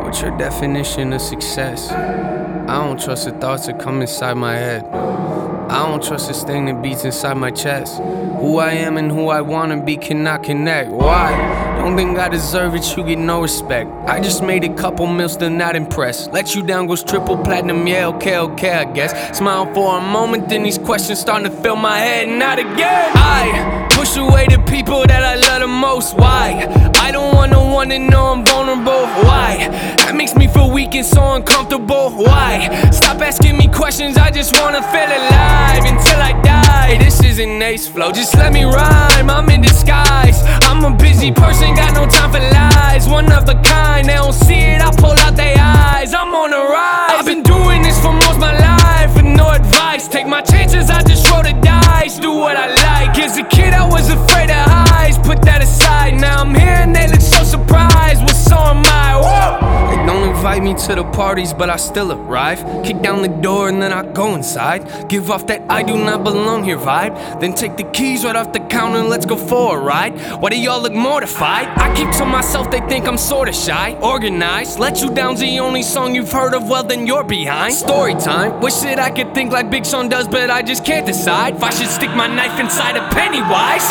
What's your definition of success? I don't trust the thoughts that come inside my head. I don't trust this thing that beats inside my chest. Who I am and who I wanna be cannot connect. Why? Don't think I deserve it, you get no respect. I just made a couple mil, still not impressed. Let you down goes triple platinum, yeah, okay, I guess. Smile for a moment, then these questions starting to fill my head, not again. I push away the people that I love the most. Why? I don't want no one to know I'm vulnerable. Why? That makes me feel weak and so uncomfortable. Why? Stop asking me questions, I just wanna feel alive until I die. This isn't Ace Flow, just let me rhyme, I'm in disguise. I'm a busy person, got no time for lies. One of a kind, they don't see it, I pull out their eyes. I'm on the rise. I've been doing this for most my life with no advice. Take my chances, I just roll the dice. Do what I like. As a kid I was afraid of highs, put that aside. Now I'm here and they look so surprised. Well, so am I. Whoa! They don't invite me to the parties, but I still arrive. Kick down the door and then I go inside. Give off that I do not belong here vibe. Then take the keys right off the counter and let's go for a ride. Why do y'all look mortified? I keep to myself, they think I'm sorta shy. Organized, Let You Down's the only song you've heard of, well then you're behind. Story time, wish that I could think like Big Sean does, but I just can't decide if I should stick my knife inside a Pennywise.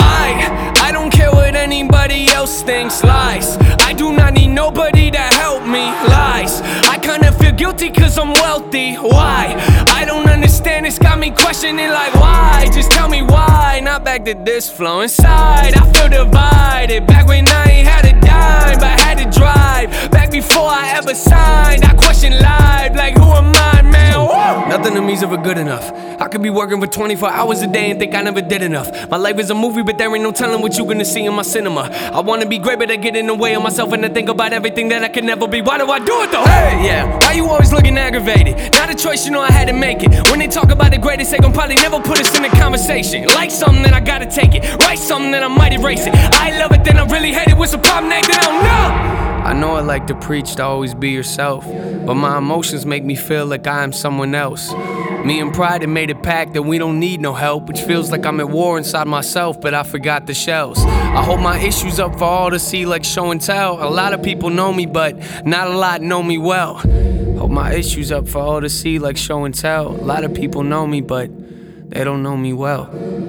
I don't care what anybody else thinks. Lies, I do not need nobody to help me. Lies, I kinda feel guilty cause I'm wealthy. Why? I don't understand, it's got me questioning like why? Just tell me why, not back to this flow inside. I feel divided, back when I ain't had a dime, but had to drive. Back before I ever signed, I question life, like who am I, man? Woo! Nothing to me's ever good enough. I could be working for 24 hours a day and think I never did enough. My life is a movie, but there ain't no telling what you gonna see in my cinema. I wanna be great, but I get in the way of myself and I think about everything that I could never be. Why do I do it though? Hey, yeah, why you always looking aggravated? Not a choice, you know I had to make it. When they talk about the greatest, they gon' probably never put us in a conversation. Like something, then I gotta take it. Write something, then I might erase it. I love it, then I really hate it. What's the problem, Nathan? I don't know. I know I like to preach to always be yourself, but my emotions make me feel like I am someone else. Me and pride have made a pact that we don't need no help, which feels like I'm at war inside myself, but I forgot the shells. I hold my issues up for all to see like show and tell. A lot of people know me, but not a lot know me well. Hold my issues up for all to see like show and tell. A lot of people know me, but they don't know me well.